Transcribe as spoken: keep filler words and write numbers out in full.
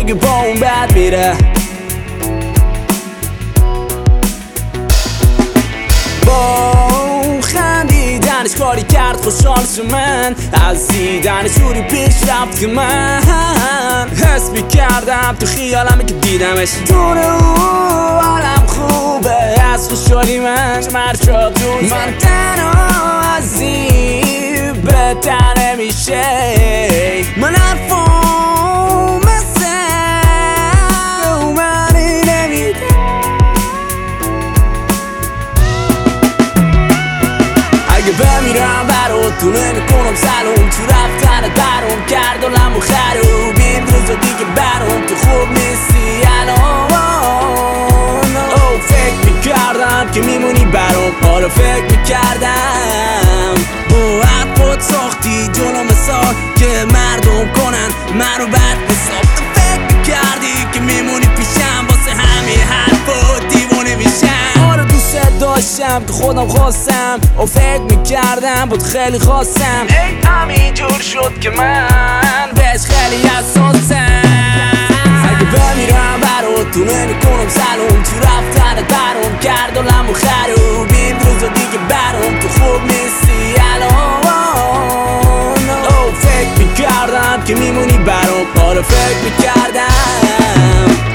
اگه با اون بد میره. با خندیدنش کاری کرد خوشحال شو من، از دیدنش جوری پیش رفت که من حس میکردم تو خیالمه که دیدمش. دور او حالم خوبه از خوشحالی من مرد شد جون من. تنها از این بهتر نمیشه. من حرفم مثل اومنی نمیده. اگه بمیرم برات تو نمیکنم سلام، تو رفتن درم کرد و لمو خروب. این روزا دیگه برام تو خوب نیستی الان. او فکر میکردم که میمونی برام، حالا فکر میکردم با حرفات ساختی جلو مثال که مردم کنن منو بد حساب. تو فکر میکردی که میمونی پیشم، واسه همین حرفات دیوونه میشم. آره دوست داشتم که خودم خواستم و فکر میکردم بود خیلی خواستم. ای همین جور شد که من بهش خیلی حساسم. اگه بمیرم برات تو نمیکنم سلام، تو رفتن درم کرد و لمو خروب. این روزا دیگه برام تو خوب نیستی الان. او فکر میکردم که میمونی برام، حالا فکر میکردم